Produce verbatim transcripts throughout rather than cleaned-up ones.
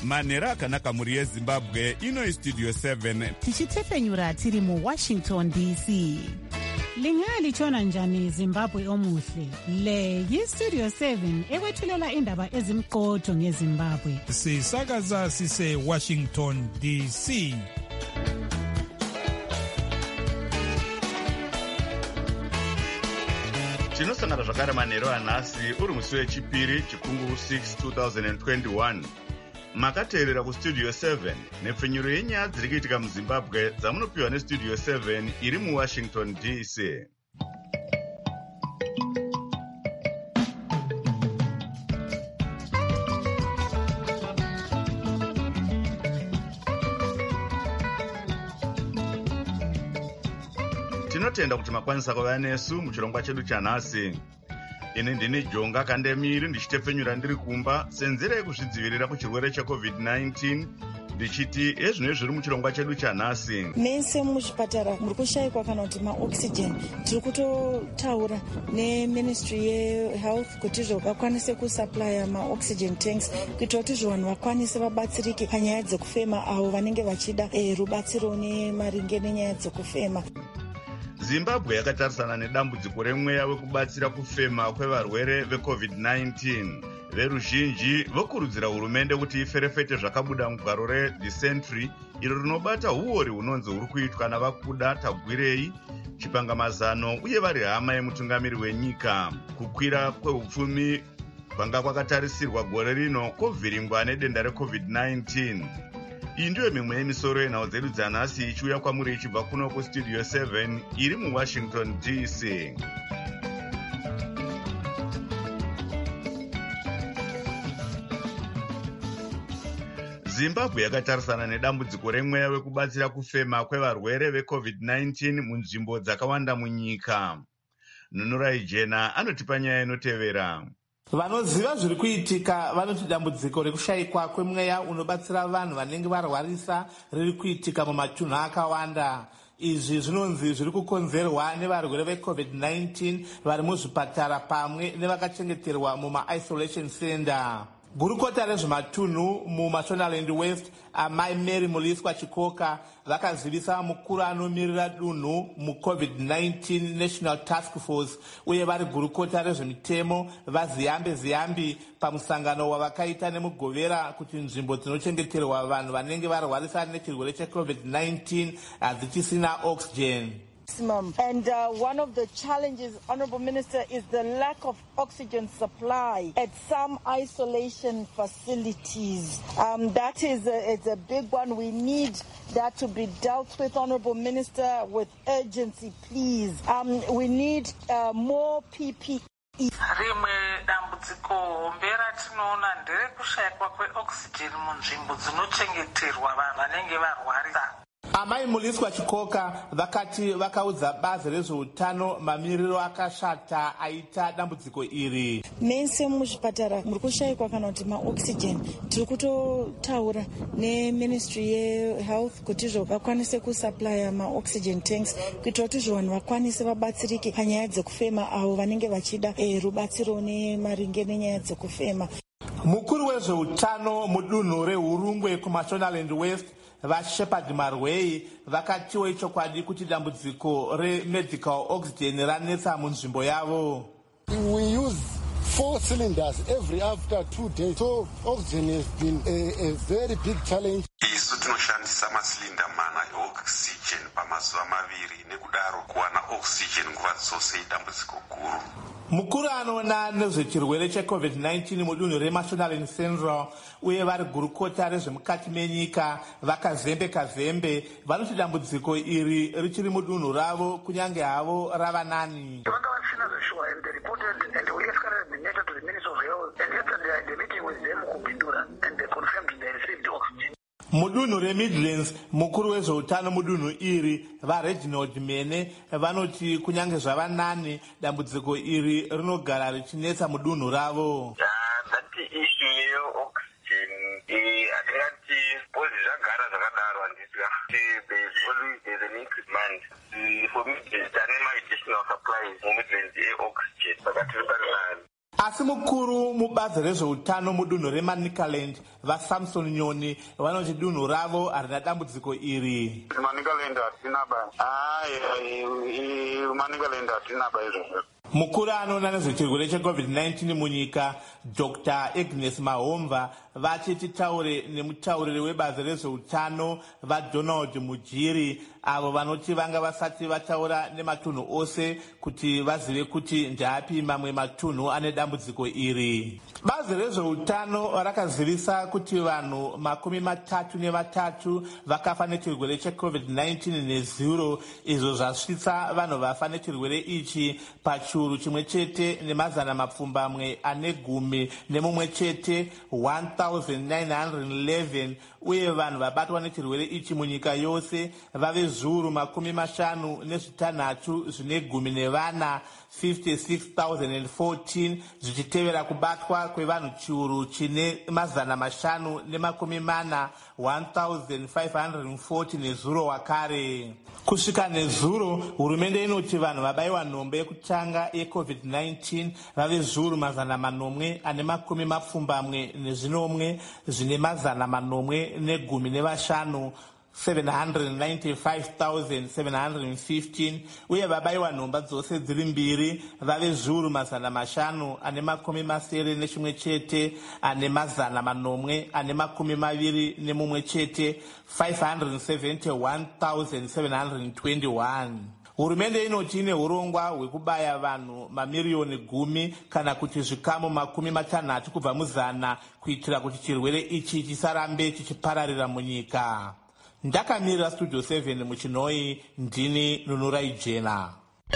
manhero akanaka mhuri yezimbabwe. Ino istudio seven tichitefenyura tiri muwashington D C. Lingalitshona njani Zimbabwe omuhle? Le yistudio seven ekwethulela indaba ezimqotho ngeZimbabwe. Sisakaza sise Washington D C. tinosangana zvakare manhero anhasi uri musi wechipiri chikunguru six two thousand twenty-one. Makateerera kustudio seven nepfenyuro yenyaya dziri kuitika muzimbabwe dzamunopiwa nestudio seven iri muwashington D C. Tinotenda kuti makwanisa kuva nesu muchirongwa chedu chanhasi. Ini ndini Jonga Kandemiri ndichitefenyura ndiri kumba senzera yekuzvidzivirira kuchirwere checovid nineteen ndichiti ezvino zviri muchirongwa chedu chanhasi. Mese muzvipatara muri kushayikwa kana kuti maoxygen. Tiri kutotaura neministry yehealth kuti vakwanise kusupply maoxygen tanks kuitira kuti vanhu vakwanise vabatsirike panyaya dzekufema avo vanenge vachida eh, rubatsiro nemaringe nenyaya dzekufema. Zimbabwe yakatarisana nedambudziko remweya wekubatsira kufema kwevarwere vecovid nineteen. Veruzhinji vokurudzira hurumende kuti iferefete zvakabuda mugwaro reThe Sentry iro rinobata uori hunonzi huri kuitwa navakuda tagwirei chipangamazano uye vari hama yemutungamiri wenyika. Kukwira kweupfumi kwanga kwakatarisirwa gore rino kovhiringwa nedenda recovid nineteen. Iyi ndiyo mimwe yemisoro yenhau dzedu dzanhasi ichiuya kwamuri ichibva kuno kustudio seven iri muwashington D C. Zimbabwe yakatarisana nedambudziko remweya wekubatsira kufema kwevarwere vecovid nineteen munzvimbo dzakawanda munyika. Nunurai Jena anotipa nyaya inotevera. Vanoziva zviri kuitika vanoti dambudziko rekushayikwa kwemweya unobatsira vanhu vanenge varwarisa riri kuitika mumatunhu akawanda. Izvi zvinonzi zviri kukonzerwa nevarwere vecovid nineteen vari muzvipatara pamwe nevakachengeterwa muma-isolation center. Gurukota rezvematunhu muMashonaland West, amai Mary Muliswa Chikoka vakazivisa mukuru anomirira dunhu muCovid nineteen National Task Force uye vari gurukota rezvemitemo vaZiyambe Ziyambi pamusangano wavakaita nemugovera kuti nzvimbo dzinochengeterwa vanhu vanenge varwarisa nechirwere checovid nineteen hadzichisina oxygen. And uh, one of the challenges, Honourable Minister, is the lack of oxygen supply at some isolation facilities. Um, that is a, it's a big one. We need that to be dealt with, Honourable Minister, with urgency, please. Um, we need uh, more P P E. Rimwe dambudziko hombe ratinoona nderekushayikwa kweoxygen munzvimbo dzinochengeterwa vanhu vanenge varwarisa. Amai Muliswa Chikoka vakati vakaudza bazi rezveutano mamiriro akashata aita dambudziko iri. Mese muzvipatara muri kushayikwa kana kuti maoxygen. Tiri kutotaura neministry yehealth kuti vakwanise kusupply maoxygen tanks kuitira kuti vanhu vakwanise vabatsirike panyaya dzekufema avo vanenge vachida eh, rubatsiro nemaringe nenyaya dzekufema. Mukuru wezveutano mudunhu reHurungwe kuMashonaland West vaShepard Marwei vakatiwo ichokwadi kuti dambudziko remedical oxygen ranetsa munzvimbo yavo. We use four cylinders every after two days, so oxygen has been a, a very big challenge. Isu tinoshandisa masilinda mana eoxygen pamazuva maviri nekudaro kuwana oxygen nguva dzose idambudziko guru. Mukuru anoona nezvechirwere checovid nineteen mudunhu reMashonaland Central uye vari gurukota rezvemukati menyika vakazembe kazembe vanoti dambudziko iri richiri mudunhu ravo kunyange havo rava nani. Vanga vasina zveshuwa and they reported and we escalated the matter to the Minister of Health and yesterday I had a meeting with them Kupindura and they confirmed they received oxygen. Mudunhu reMidlands mukuru wezveutano mudunhu iri vaReginald Mene vanoti kunyange zvava nani dambudziko iri rinogara richinetsa mudunhu ravo. That issue yeoxygen hatingati pozi zvagara zvakadaro handisika. There is always an increment. For Midlands tane ma additional supplies muMidlands yeoxygen saka tiri parinani. asi mukuru mubazi rezveutano mudunhu remanicaland vasamson nyoni vanoti dunhu ravo harina dambudziko iri. Manicaland hatina ba ai Manicaland hatina ba izvozvo. Mukuru anoona nezvechirwere checovid nineteen munyika Doctor Agnes Mahomva vati titaure nemutauriri webazi rezveutano vaDonald Mujiri avo vanoti vanga vasati vataura nematunhu ose kuti vazive kuti ndapi mamwe matunhu ane dambudziko iri. Bazi rezveutano rakazivisa kuti vanhu makumi matatu nevatatu vakafa nechirwere checovid nineteen nezuro, izvo zvasvitsa vanhu vafa nechirwere ichi pachiuru chimwe chete nemazana mapfumbamwe ane gumi nemumwe chete one thousand nine hundred eleven, uye vanhu vabatwa nechirwere ichi munyika yose vave zviuru makumi mashanu nezvitanhatu zvine gumi nevana fifty-six thousand fourteen, zvichitevera kubatwa kwevanhu chiuru chine mazana mashanu nemakumi mana one thousand five hundred forty nezuro wakare. Kusvika nezuro, hurumende inoti vanhu vabaiwa nhombe yekutanga yecovid nineteen vave zviuru mazana manomwe ane makumi mapfumbamwe nezvinomwe zvine mazana manomwe negumi nevashanu seven hundred ninety-five thousand seven hundred fifteen, uye vabaiwa nhomba dzose dziri mbiri vave zviuru mazana mashanu ane makumi masere nechimwe chete ane mazana manomwe ane makumi maviri nemumwe chete five hundred seventy-one thousand seven hundred twenty-one. Hurumende inoti ine urongwa hwekubaya vanhu mamiriyoni gumi kana kuti zvikamu makumi matanhatu kubva muzana kuitira kuti chirwere ichi chisarambe chichipararira munyika. Ndakamirira studio seven muchinoi, ndini Nunurai Jena.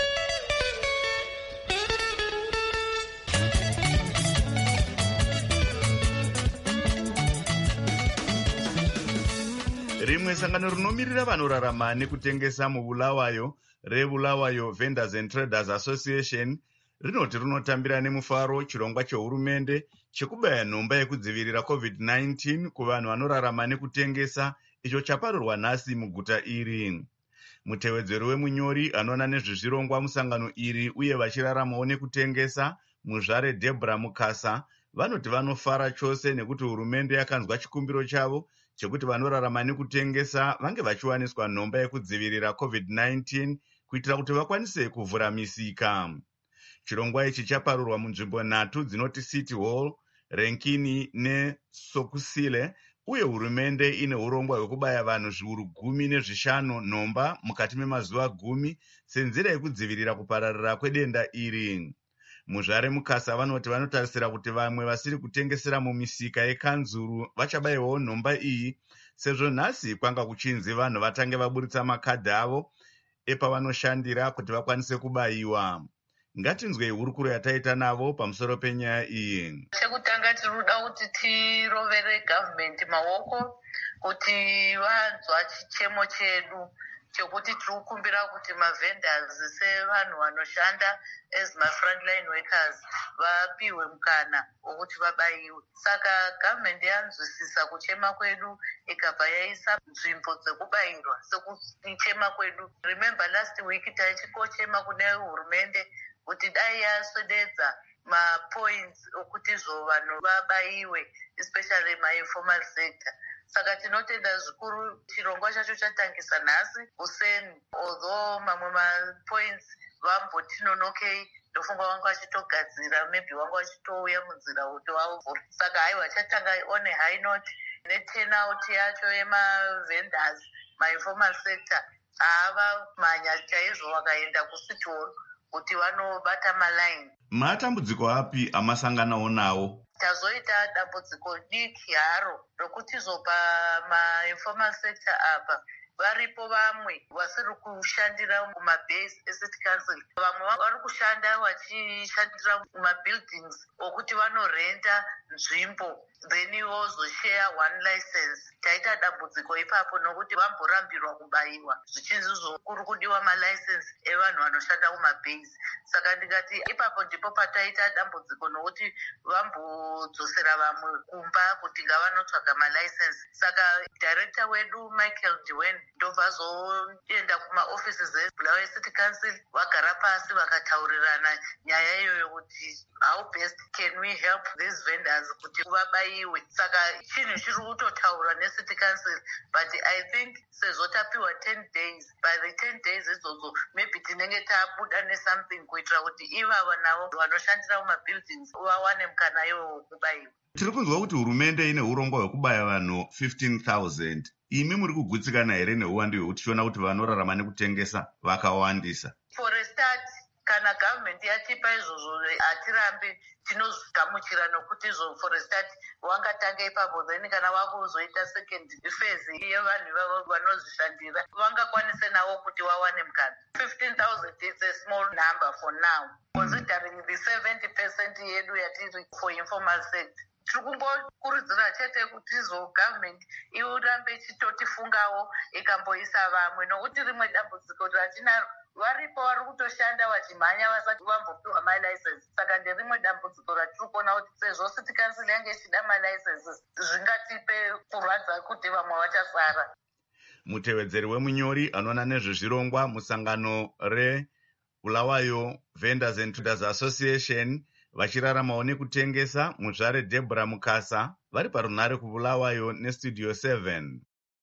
Rimwe sangano rinomirira vanorarama nekutengesa mubulawayo reBulawayo Vendors and Traders Association rinoti rinotambira nemufaro chirongwa chehurumende chekubaya nhomba yekudzivirira covid nineteen kuvanhu vanorarama nekutengesa, icho chaparurwa nhasi muguta iri. Mutevedzeri wemunyori anoona nezvezvirongwa musangano iri uye vachiraramawo nekutengesa, Muzvare Deborah Mukasa, vanoti vanofara chose nekuti hurumende yakanzwa chikumbiro chavo chekuti vanorarama nekutengesa vange vachiwaniswa nhomba yekudzivirira covid nineteen kuitira kuti vakwanise kuvhura misika. Chirongwa ichi chaparurwa munzvimbo nhatu dzinoti City Hall, Renkini neSokusile, uye hurumende ine urongwa hwekubaya vanhu zviuru gumi nezvishanu nhomba mukati memazuva gumi senzira yekudzivirira kupararira kwedenda iri. Muzvare Mukasa vanoti vanotarisira kuti vamwe vasiri kutengesera mumisika yekanzuru vachabayiwawo nhomba iyi, sezvo nhasi kwanga kuchinzi vanhu vatange vaburitsa makadhi avo epavanoshandira kuti vakwanise kubayiwa. Ngatinzwei hurukuro yataita navo pamusoro penyaya iyi. Chekutanga tiruda kuti tirovere government maoko kuti vanzwa chichemo chedu chekuti tiri kukumbira kuti mavendors sevanhu vanoshanda as ma-frontline workers vapiwe mukana wokuti vabayiwe. Saka government yanzwisisa kuchema kwedu ikabva yaisa nzvimbo dzekubayirwa sekuchema kwedu. Remember last week taichikochema kune hurumende kuti dai yaswededza mapoints okuti izvo vanhu vabayiwe, especially ma-informal sector. Saka tinotenda zvikuru chirongwa chacho chatangisa nhasi useni, although mamwe mapoints vambotinonokei ndofunga vanga vachitogadzira, maybe vanga vachitouya munzira kuti vauvhura. Saka haiwa chatanga on a high note neturnout yacho yema-vendors ma-informal sector ava manya chaizvo vakaenda kuCity Hall kuti vanobata maline. Matambudziko api amasanganawo nawo? Tazoita dambudziko diki haro rokuti zopa ma-informal sector apa varipo vamwe vasiri kushandira mumabase estate council, vamwe vari kushanda vachishandira mumabuildings okuti vanorenta nzvimbo then wozoshare one license. Taita dambudziko ipapo nokuti vamborambirwa kubayiwa zvichinzi kuri kudiwa malicense evanhu vanoshanda kumabase. Saka ndikati ipapo ndipo pataita dambudziko nokuti vambodzosera vamwe kumba kuti ngavanotsvaga malicense. Saka director wedu Michael Dwayne ndobvazoenda kumaoffices eBulawayo City Council vagara pasi vakataurirana nyaya iyoyo kuti how best can we help these vendors kuti vabayiwe. Saka chinhu chiri kutotaura neCity Council, but I think sezotapiwa ten days, by the ten days idzodzo maybe tinenge tabuda nesomething kuitira kuti ivava navo vanoshandira mumabuildings vawane mukana iwo kubayiwa. Tiri kunzwa kuti hurumende ine urongwa hwekubaya vanhu fifteen thousand. Imi muri kugutsikana here neuwandu hwekuti tichiona kuti vanorarama nekutengesa vakawandisa? For a start, kana government yatipa izvozvo hatirambi tinogamuchira nokuti izvo for a start wangatanga ipapo, then kana wakuzoita second phase yevanhu ivavo vanozvishandira vangakwanise navo kuti wawane mukana. fifteen thousand is a small number for now, considering the seventy percent yedu yatiri for informal sector. Tiri kungokurudzira chete kuti izo government irambe ichitotifungawo ikamboisa vamwe, nokuti rimwe dambudziko ratinaro varipo vari kutoshanda vachimhanya vasati vambopiwa malicense. Saka nderimwe dambudziko ratiri kuona kuti sezvo City Council yange ichida malicenses zvingatipe kurwadza kuti vamwe vachasara. Mutevedzeri wemunyori anoona nezvezvirongwa musangano reBulawayo Vendors and Traders Association vachiraramawo nekutengesa muzvare Deborah Mukasa vari parunhare kuBulawayo nestudio seven.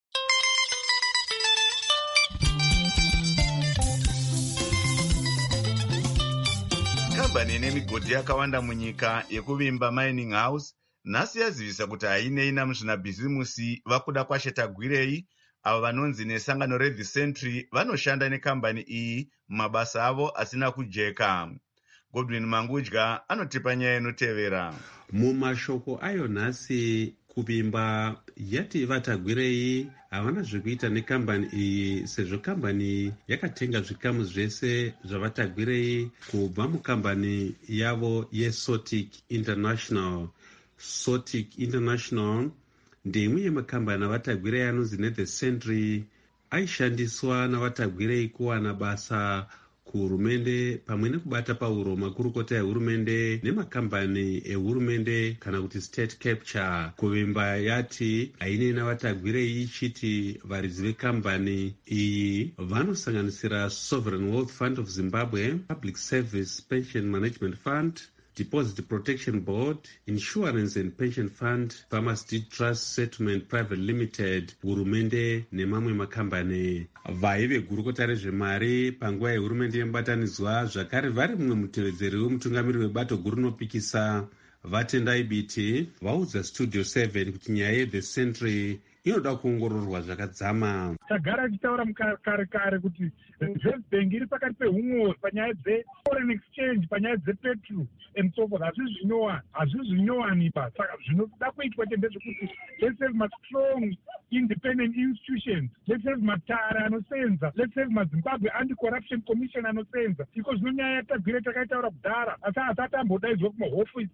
Kambani ine migodhi yakawanda munyika yekuvimba Mining House nhasi yazivisa kuti hainei namuzvinabhizimusi vakuda kwashetagwirei avo vanonzi nesangano reThe Century vanoshanda nekambani iyi mumabasa avo asina kujeka. Godwin Mangudya anotipa nyaya inotevera. Mumashoko ayo nhasi kuvimba yati vatagwirei havana zvekuita nekambani iyi sezvo kambani yakatenga zvikamu zvese zvavatagwirei kubva mukambani yavo yeSotic International. Sotic International ndeimwe yemakambani avatagwirei anonzi neThe Century aishandiswa navatagwirei kuwana basa kuhurumende pamwe nekubata pauro makurukota ehurumende nemakambani ehurumende kana kuti state capture. Kuvimba yati hainei navatagwirei ichiti varidzi vekambani iyi vanosanganisira Sovereign Wealth Fund of Zimbabwe, Public Service Pension Management Fund, Deposit Protection Board, Insurance and Pension Fund, Farmers Deed Trust Settlement Private Limited, hurumende nemamwe makambani. Vaive gurukota rezvemari panguva yehurumende yemubatanidzwa zvakare vari mumwe mutevedzeri wemutungamiri webato guru rinopikisa vatendai biti vaudza studio seven kuti nyaya yeThe Century inoda kuongororwa zvakadzama. Tagara tichitaura mukare kare kuti Reserve Bank iri pakati peumori panyaya dzeforeign exchange, panyaya dzepetrol and so forth. Hazvisi zvinyowani, hazvisi zvinyowani pa. Saka zvinoda kuitwa ndezvekuti let's have ma strong independent institutions, let's have matara anosenza, let's have maZimbabwe Anti-Corruption Commission anosenza. Iko zvino nyaya yatagwire takaitaura kudhara asi hasati ambodaidzwa kumahofisi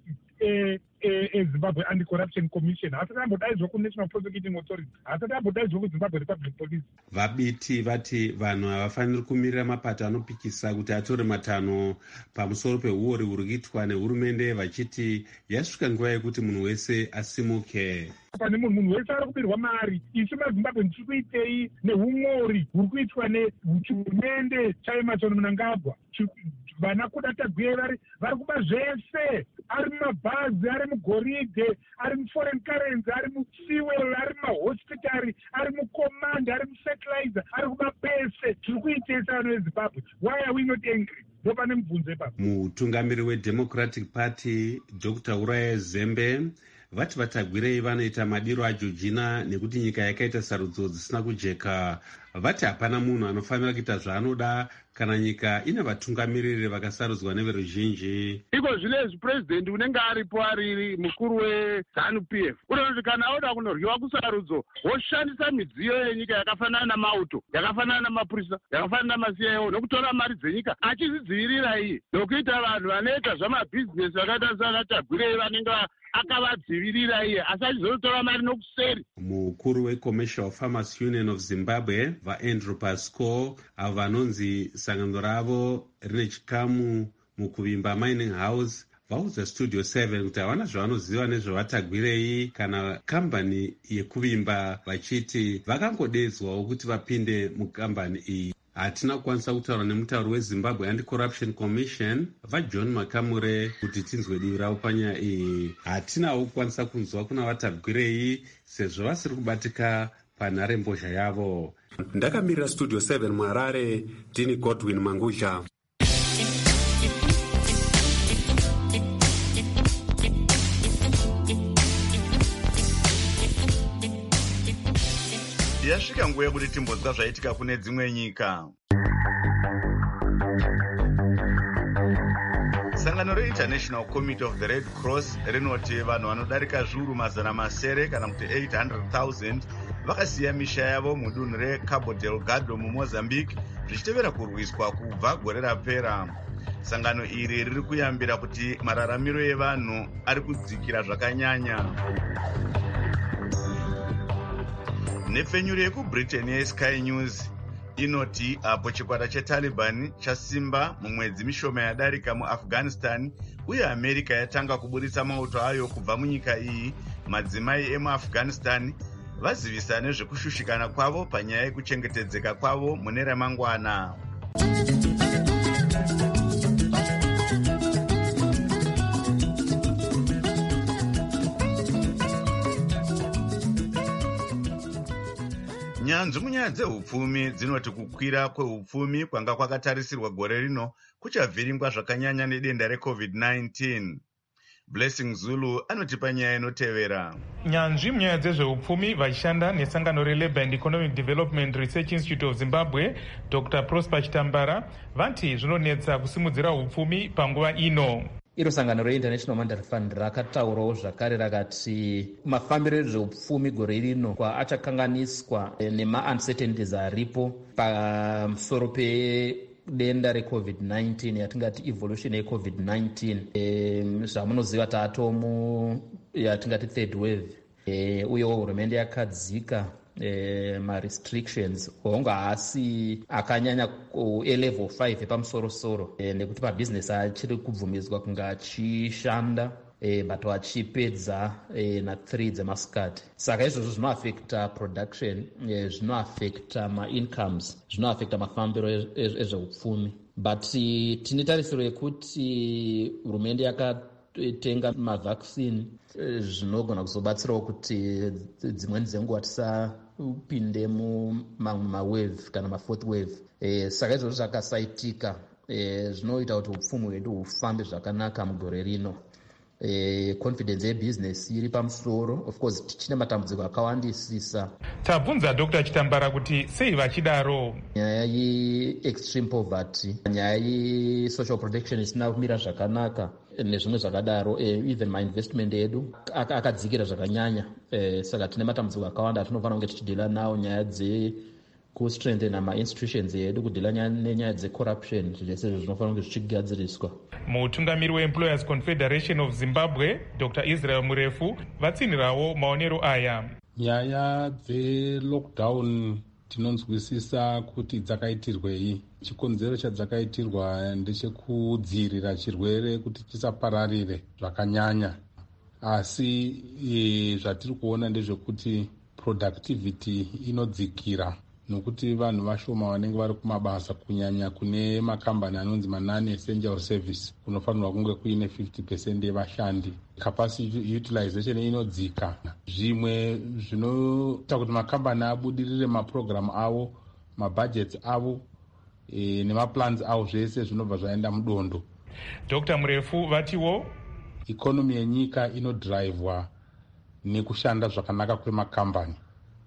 eZimbabwe Anti-Corruption Commission, hasati ambodaidzwa kuNational Prosecuting Authority, hasati ambodaidzwa kuZimbabwe Republic Police. Vabiti vati vanhu havafaniri kumirira mapato anopikisa kuti atore matanho pamusoro peuori huri kuitwa nehurumende vachiti yasvika nguva yekuti munhu wese asimuke. Pane munhu munhu wese ari kubirwa mari. Isu maZimbabwe tiri kuitei neumori huri kuitwa nehurumende chaEmmerson Mnangagwa. Vana kuda tagwire vari vari kuba zvese, ari mumabhazi, ari mugoridhe, ari muforeign currency, ari mufuel, ari mumahospitari, ari mukomanda, ari mufertilizer, ari kuba pese. Tiri kuitesa vanhu veZimbabwe. Why are we not angry? Ndopane mubvunzo ipapo. Mutungamiri weDemocratic Party Doctor Uriah Zembe vati vatagwirei vanoita madiro aJojina nekuti nyika yakaita sarudzo dzisina kujeka. vati hapana munhu anofanira kuita zvaanoda kana nyika ine vatungamiriri vakasarudzwa neveruzhinji. Iko zvinezvi purezidendi unenge aripo ari mukuru wezanu P F unoti kana auda kunoryiwa kusarudzo woshandisa midziyo yenyika yakafanana namauto, yakafanana namapurisa, yakafanana namaC I O nokutora mari dzenyika achizvidzivirira iye nokuita vanhu vanoita zvamabhizinesi vakaita sana Tagwirei vanenge akavadzivirira iye asi achizotora mari nokuseri. Mukuru weCommercial Farmers Union of Zimbabwe vaAndrew Pascoe avo vanonzi sangano ravo rine chikamu mukuvimba Mining House vaudza Studio seven kuti havana zvavanoziva nezvevaTagwirei kana kambani yekuvimba, vachiti vakangodedzwawo kuti vapinde mukambani iyi. Hatina kukwanisa kutaura nemutauri weZimbabwe Anti-Corruption Commission vaJohn Makamure kuti tinzwe divi ravo panyaya iyi. Hatinawo kukwanisa kunzwa kuna vaTagwirei sezvo vasiri kubatika panharembozha yavo. Ndakamirira Studio seven muHarare, ndini Godwin Manguzha. Yasvika nguva yekuti timbonzwa zvaitika kune dzimwe nyika. Sangano reInternational Committee of the Red Cross rinoti vanhu vanodarika zviuru mazana masere kana kuti eight hundred thousand vakasiya misha yavo mudunhu reCabo Delgado muMozambique zvichitevera kurwiswa kubva gore rapera. Sangano iri riri kuyambira kuti mararamiro evanhu ari kudzikira zvakanyanya. Nepfenyuro yekuBritain yeSky News inoti apo chikwata cheTaliban chasimba mumwedzi mishoma yadarika muAfghanistan uye America yatanga kuburitsa mauto ayo kubva munyika iyi, madzimai emuAfghanistan vazivisa nezvekushushikana kwavo panyaya yekuchengetedzeka kwavo mune ramangwana. Nyanzvi munyaya dzehupfumi dzinoti kukwira kwehupfumi kwanga kwakatarisirwa gore rino kuchavhiringwa zvakanyanya nedenda reCovid nineteen. Blessing Zulu anotipa nyaya inotevera. Nyanzvi munyaya dzezvehupfumi vachishanda nesangano reLabour and Economic Development Research Institute of Zimbabwe, Doctor Prosper Chitambara, vanti zvinonetsa kusimudzira hupfumi panguva ino. Iro sangano reInternational Monetary Fund rakataurawo zvakare rakati mafambiro ezveupfumi gore rino achakanganiswa nema-uncertainties aripo pamusoro pedenda reCovid nineteen yatingati evolution yeCovid nineteen. E, zvamunoziva taatomu yatingati third wave. E, uyewo hurumende yakadzika E, ma-restrictions honga haasi akanyanya elevel five epamusoro-soro e, nekuti mabhizinesi achiri kubvumidzwa kunga achishanda e, but vachipedza e, na three dzemasikati. Saka izvozvo zvinoafekta production e, zvinoafekta ma-incomes, zvinoafekta mafambiro ezveupfumi. But tine tarisiro yekuti hurumende yakatenga mavhaccine zvinogona kuzobatsirawo kuti dzimweni dzenguva tisapinde mumamwe mawave kana mafourth wave. E, saka izvozvo zvakasaitika e, zvinoita kuti upfumi hwedu hufambe zvakanaka mugore rino. E, confidence yebusiness iri pamusoro. Of course tichine matambudziko akawandisisa. Tabvunza Doctor Chitambara kuti sei vachidaro. Nyaya ye-extreme poverty, nyaya ye-social protection isina kumira zvakanaka nezvimwe zvakadaro, e, even ma-investment edu akadzikira zvakanyanya. E, saka tine matambudziko akawanda atinofanira kunge tichidhila nawo, nyaya dzekustrengthena ma-institutions edu, kudhila nenyaya dzecorruption. Zvese zvinofanira kunge zvichigadziriswa. Mutungamiri weEmployers Confederation of Zimbabwe Doctor Israel Murefu vatsinirawo maonero aya. Nyaya dzelockdown tinonzwisisa kuti dzakaitirwei. Chikonzero chadzakaitirwa ndechekudzivirira chirwere kuti chisapararire zvakanyanya. Asi e, zvatiri kuona ndezvekuti productivity inodzikira nokuti vanhu vashoma vanenge vari kumabasa, kunyanya kune makambani anonzi manani essential service kunofanirwa kunge kuine fifty percent yevashandi. Capacity utilization inodzika. Zvimwe zvinoita kuti makambani abudirire maprogramu avo, mabudgets avo e, nemaplans avo zvese zvinobva zvaenda mudondo. Doctor Murefu vatiwo ikonomi yenyika inodhiraivwa nekushanda zvakanaka kwemakambani.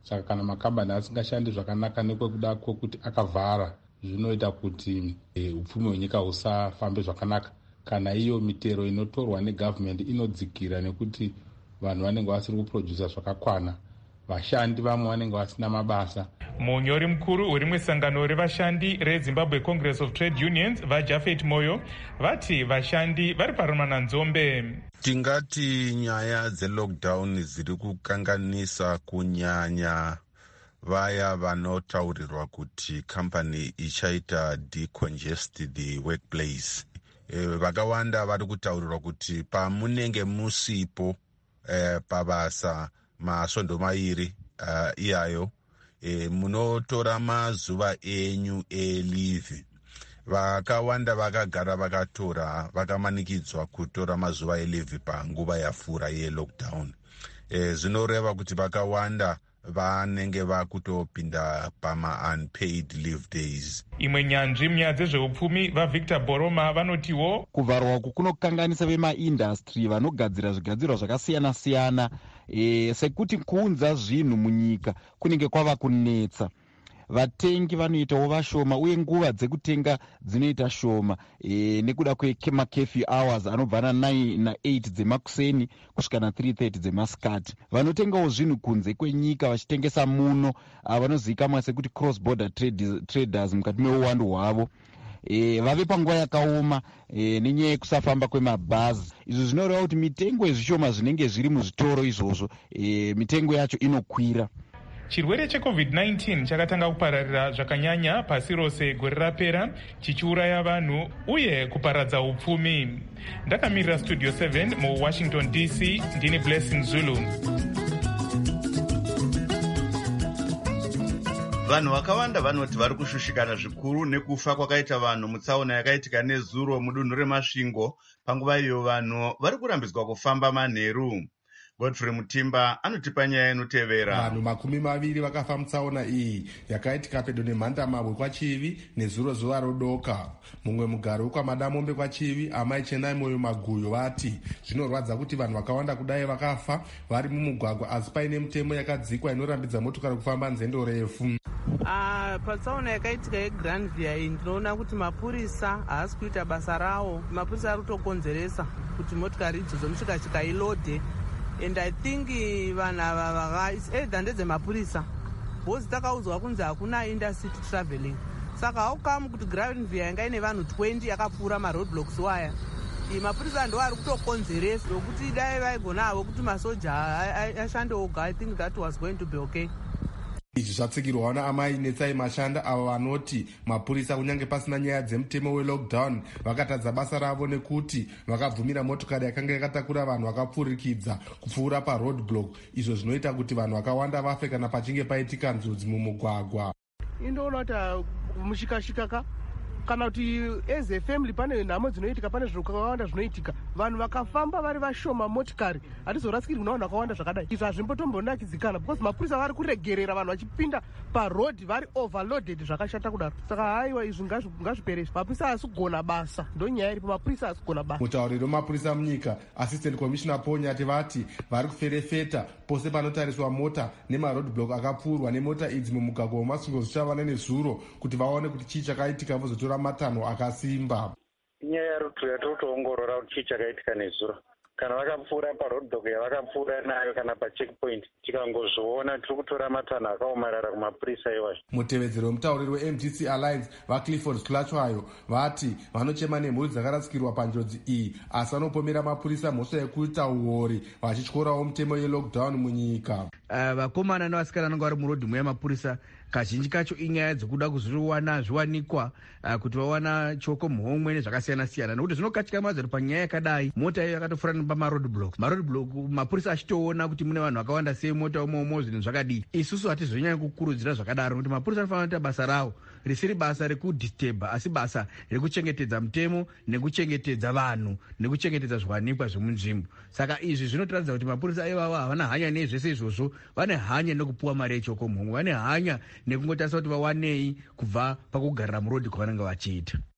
saka kana makambani asingashandi zvakanaka nekwekuda kwokuti akavhara zvinoita kuti upfumi hwenyika husafambe zvakanaka. Kana iyo mitero inotorwa negavhmendi inodzikira nekuti vanhu vanenge vasiri kuprodusa zvakakwana, vashandi vamwe vanenge vasina mabasa. Munyori mukuru werimwe sangano revashandi reZimbabwe Congress of Trade Unions vaJafet Moyo vati vashandi vari parumana nzombe. Tingati nyaya dzelockdown ziri kukanganisa kunyanya vaya vanotaurirwa kuti company ichaita decongest the workplace. E, vakawanda vari kutaurirwa kuti pamunenge musipo e, pabasa masvondo mairi uh, iyayo e, munotora mazuva enyu elive. Vakawanda vakagara vakatora vakamanikidzwa kutora mazuva elive panguva yapfuura yelockdown. E, zvinoreva kuti vakawanda vanenge vakutopinda pama unpaid leave days. Imwe nyanzvi munyaya dzezveupfumi vaVictor Boroma vanotiwo kuvharwa uku kunokanganisa vemaindastry vanogadzira zvigadzirwa zvakasiyana siyana, e, sekuti kuunza zvinhu munyika kunenge kwava kunetsa. Vatengi vanoitawo vashoma uye nguva dzekutenga dzinoita shoma, e, nekuda kwemakefi hours anobva na9 na8 dzemakuseni kusvika na3 thirty dzemasikati. Vanotengawo zvinhu kunze kwenyika vachitengesa muno, vanozivikanwa sekuti cross border traders mukati meuwandu hwavo. E, vave panguva yakaoma e, nenyaya yekusafamba kwemabhazi. Izvo zvinoreva kuti mitengo yezvishoma zvinenge zviri muzvitoro izvozvo, e, mitengo yacho inokwira. Chirwere checovid nineteen chakatanga kupararira zvakanyanya pasi rose gore rapera, chichiuraya vanhu uye kuparadza upfumi. Ndakamirira Studio seven muWashington D C, ndini Blessing Zulu. Vanhu vakawanda vanoti vari kushushikana zvikuru nekufa kwakaita vanhu mutsaona yakaitika nezuro mudunhu reMasvingo. Panguva iyo vanhu vari kurambidzwa kufamba manheru. Godfrey Mutimba anotipa nyaya inotevera. Vanhu makumi maviri vakafa mutsaona iyi yakaitika pedo nemhandamabwe kwaChivi nezuro zuva rodoka. Mumwe mugari wekwaMadamombe kwaChivi, amai Chenai Moyo Maguyo, vati zvinorwadza kuti vanhu vakawanda kudai vakafa vari mumugwagwa asi paine mitemo yakadzikwa inorambidza motokari kufamba nzendo refu. Uh, patsaona yakaitika yeGranvia iyi ndinoona kuti mapurisa haasi kuita basa rawo. Mapurisa ari kutokonzeresa kuti motikari idzodzo musvika chikailodhe. And I think vanhu ava it's either ndedzemapurisa bhozi takaudzwa kunzi hakuna intercity traveling, saka haukamu kuti Granvia yanga ine vanhu twenty yakapfuura maroadblocks waya. Mapurisa ndo ari kutokonzeresa kuti dai vaigonavo kuti masoja ashande oga. I think that was going to be okay. Izvi zvatsikirwa naamai Netsai Mashanda, avo vanoti mapurisa kunyange pasina nyaya dzemutemo welockdown vakatadza basa ravo nekuti vakabvumira motokari yakanga yakatakura vanhu vakapfurikidza kupfuura paroadblock, izvo zvinoita kuti vanhu vakawanda vafe kana pachinge paitika njodzi mumugwagwa. Indoona kuti mushikashikaka kana kuti as a family pane nhamo dzinoitika, pane zviro zvakawanda zvinoitika, vanhu vakafamba vari vashoma motikari hatizorasikirwi navanhu vakawanda zvakadai. Izvi hazvimbotombonakidzikana because mapurisa vari kuregerera vanhu vachipinda parodhi vari overloaded zvakashata kudaro. Saka haiwa izvi ngazvipere. Mapurisa haasi kugona basa, ndonyaya iripo, mapurisa haasi kugona basa. Mutauriri wemapurisa munyika Assistant Commissioner Ponyati vati vari kuferefeta pose panotariswa mota nemaroadblock akapfurwa nemota idzi mumugwagwa weMasvingo zvichavana nezuro kuti vaone kuti chii chakaitika vozotora matanho akasimba. Inyaya yarutu yatotoongorora kuti chii chakaitika nezuro. Kana vakapfuura paroadblock yavakapfuura nayo kana pacheckpoint, tikangozviona tiri kutora matanho akaomarara kumapurisa iwacho. Mutevedzeri wemutauriri weM D C Alliance vaClifford Slatchwayo vati vanochema nemhuri dzakarasikirwa panjodzi iyi asi vanopomera mapurisa mhosva yekuita uori vachityorawo mutemo yelockdown munyika. Vakomana nevasikana vanenge vari murodhi muyamapurisa kazhinji kacho inyaya dzekuda kuzviwana zviwanikwa uh, kuti vawana choko muhomwe nezvakasiyana siyana, nekuti zvinokatika mazari panyaya yakadai mota iyo yakatofura pamaroadblock. Maroadblock mapurisa achitoona kuti mune vanhu vakawanda sei mota umomo zvinhu zvakadii. Isusu hatizonyanya kukurudzira zvakadaro, kuti mapurisa anofanira kuita basa rawo risiri basa rekudisturba asi basa rekuchengetedza mutemo nekuchengetedza vanhu nekuchengetedza zviwanikwa zvemunzvimbo. Saka izvi zvinotaridza kuti mapurisa ivavo havana hanya nezvese izvozvo, vane hanya nekupuwa mari yechoko muhomwe, vane hanya nekungotarisa kuti vawanei kubva pakugarira murodhi kwavanenge vachiita.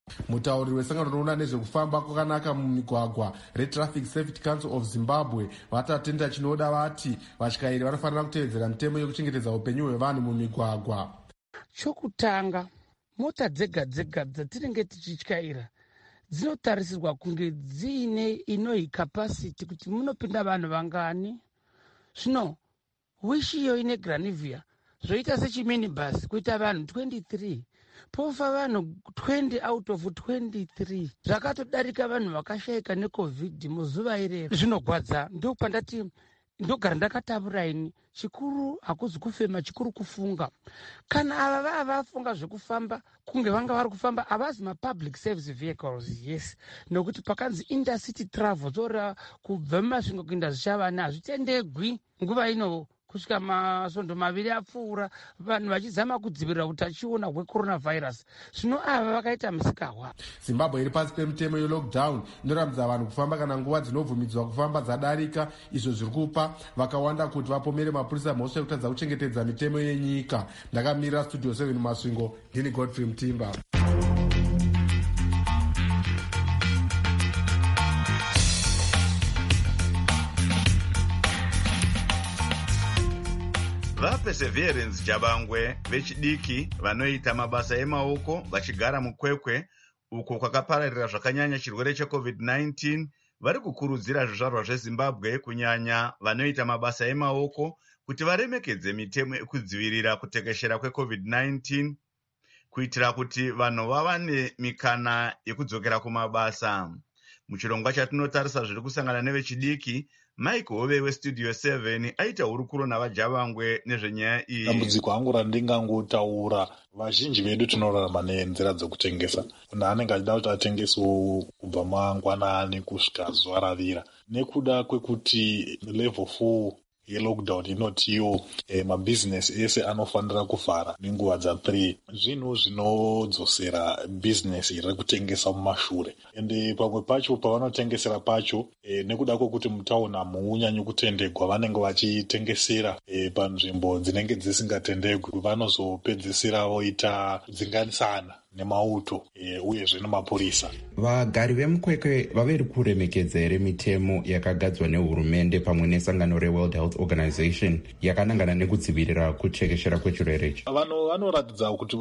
Mutauri wesangano rinoona nezvekufamba kwakanaka mumigwagwa reTraffic Safety Council of Zimbabwe vatatenda chinoda vati vatyairi vanofanira kutevedzera mitemo yekuchengetedza upenyu hwevanhu mumigwagwa. Chokutanga, mota dzega dzega dzatinenge tichityaira dzinotarisirwa kunge dziine inoi capacity kuti munopinda vanhu vangani. Zvino wishi iyo ine Granivia zvoita sechiminibus kuita vanhu twenty-three, pofa vanhu twenty out of twenty-three. Zvakatodarika vanhu vakashayika necovid muzuva irero. Zvinogwadza, ndo pandati ndogara ndakatauraini, chikuru hakuzi kufema, chikuru kufunga. Kana ava vava vafunga zvekufamba kunge vanga vari kufamba havazi mapublic service vehicles, yes, nokuti pakanzi intercity travel zora kubva mumasvingo kuenda zvichavana hazvitendegwi nguva ino kusvika masvondo maviri apfuura vanhu vachizama kudzivirira utachiona hwecoronavirus. Zvino ava vakaita musikahwa. Zimbabwe iri pasi pemitemo yelockdown inoramidza vanhu kufamba kana nguva dzinobvumidzwa kufamba dzadarika. Izvo zviri kupa vakawanda kuti vapomere mapurisa mhosva yekutadza kuchengetedza mitemo yenyika. Ndakamirira studio seven Masvingo, ndini Godfrey Mutimba. vaperseverance Jabangwe vechidiki vanoita mabasa emaoko vachigara mukwekwe uko kwakapararira zvakanyanya chirwere checovid nineteen vari kukurudzira zvizvarwa zveZimbabwe kunyanya vanoita mabasa emaoko kuti varemekedze mitemo yekudzivirira kutekeshera kwecovid nineteen kuitira kuti vanhu vawane mikana yekudzokera kumabasa. Muchirongwa chatinotarisa zviri kusangana nevechidiki, Mike Hove weStudio seven aita hurukuro navaJabangwe nezvenyaya iyi. Dambudziko angu randingangotaura, vazhinji vedu tinorarama nenzira dzokutengesa. Kuna anenge achida kuti atengesewo kubva mangwanani kusvika zuva ravira. Nekuda kwekuti level four yelockdown inotiyo eh, mabhizinesi ese anofanira kuvhara nenguva dza-three. Zvinhu zvinodzosera bhizinesi iri kutengesa mumashure. Ende pamwe pacho pavanotengesera pacho eh, nekuda kwekuti mutauni hamunyanyi kutendegwa vanenge vachitengesera eh, panzvimbo dzinenge dzisingatendegwi, vanozopedzisira voita kudzinganisana nemauto e, uyezve nemapurisa. Vagari vemukwekwe vaveri kuremekedza here mitemo yakagadzwa nehurumende pamwe nesangano reWorld Health Organization yakanangana nekudzivirira kutekeshera kwechirwere ichi? Vanhu vanoratidza kuti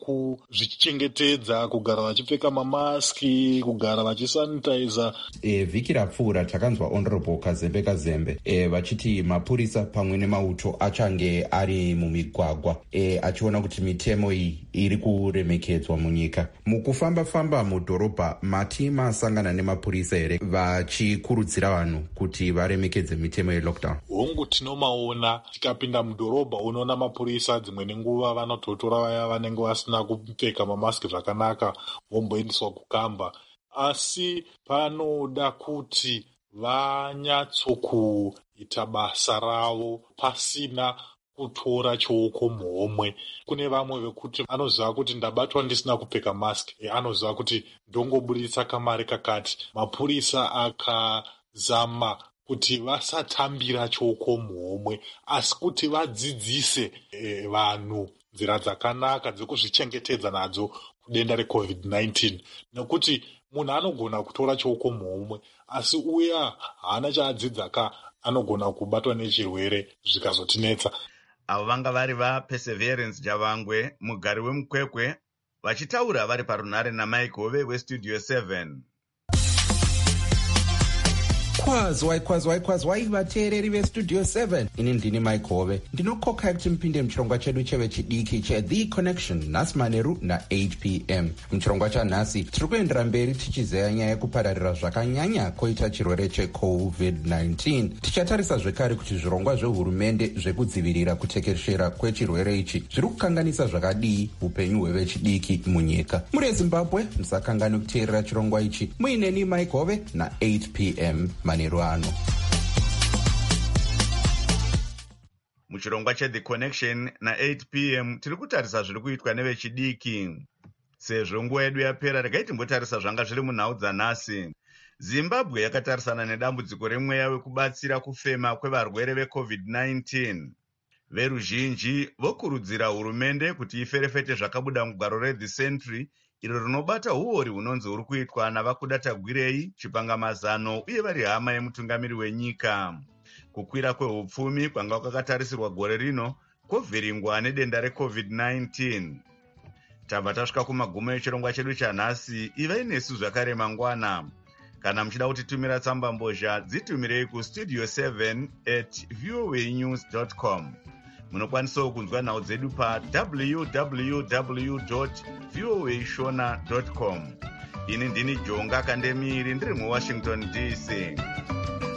vakuzvichengetedza, kugara vachipfeka mamaski, kugara vachisanitiza. E, vhiki rapfuura takanzwa Honorable Kazembe Kazembe e, vachiti mapurisa pamwe nemauto achange ari mumigwagwa e, achiona kuti mitemo iyi iri kuremekedzwa munyika. Mukufamba-famba mudhorobha mati masangana nemapurisa here vachikurudzira vanhu kuti varemekedze mitemo yelockdown? Hongu tinomaona, tikapinda mudhorobha unoona mapurisa dzimwe nenguva vanototora vaya vanenge vasina kupfeka mamaski zvakanaka vomboendeswa kukamba, asi panoda kuti vanyatsokuita basa ravo pasina kutora choko muhomwe. Kune vamwe vekuti anoziva kuti ndabatwa ndisina kupfeka mask, e, anoziva kuti ndongoburitsa kamari kakati. Mapurisa akazama kuti vasatambira choko muhomwe, asi kuti vadzidzise e, vanhu nzira dzakanaka dzekuzvichengetedza nadzo kudenda recovid nineteen, nekuti munhu anogona kutora choko muhomwe asi uya haana chaadzidza ka anogona kubatwa nechirwere zvikazotinetsa. Avo vanga vari vaPerseverance Jabangwe, mugari wemukwekwe, vachitaura vari parunhare naMike Hove weStudio seven. Kwazwai kwazwai kwazwai vateereri veStudio seven. Ini ndini Mike Hove. Ndinokoka kuti mupinde muchirongwa chedu chevechidiki cheThe Connection nhasi manheru na-eight p m. Muchirongwa chanhasi tiri kuendera mberi tichizeya nyaya yekupararira zvakanyanya koita chirwere checovid nineteen. Tichatarisa zvekare kuti zvirongwa zvehurumende zvekudzivirira kutekeshera kwechirwere ichi zviri kukanganisa zvakadii upenyu hwevechidiki munyika. Muri eZimbabwe musakangani kuteerera chirongwa ichi. Muineni Mike Hove na-eight p m manheru ano. Muchirongwa cheThe Connection na-eight p m tiri kutarisa zviri kuitwa nevechidiki. Sezvo nguva yedu yapera, regai timbotarisa zvanga zviri munhau dzanhasi. Zimbabwe yakatarisana nedambudziko remweya wekubatsira kufema kwevarwere vecovid nineteen. Veruzhinji vokurudzira hurumende kuti iferefete zvakabuda mugwaro reThe Century iro rinobata uori hunonzi huri kuitwa navakuda tagwirei chipangamazano uye vari hama yemutungamiri wenyika. Kukwira kweupfumi kwanga kwakatarisirwa gore rino kwovhiringwa nedenda recovid nineteen. Tabva tasvika kumagumo echirongwa chedu chanhasi. Ivai nesu zvakare mangwana. Kana muchida kutitumira tsamba mbozha dzitumirei kustudio seven at voanews dot com. Munokwanisawo kunzwa nhau dzedu pa w w w dot voa shona dot com. Ini ndini Jonga Kandemiri ndiri muWashington D C.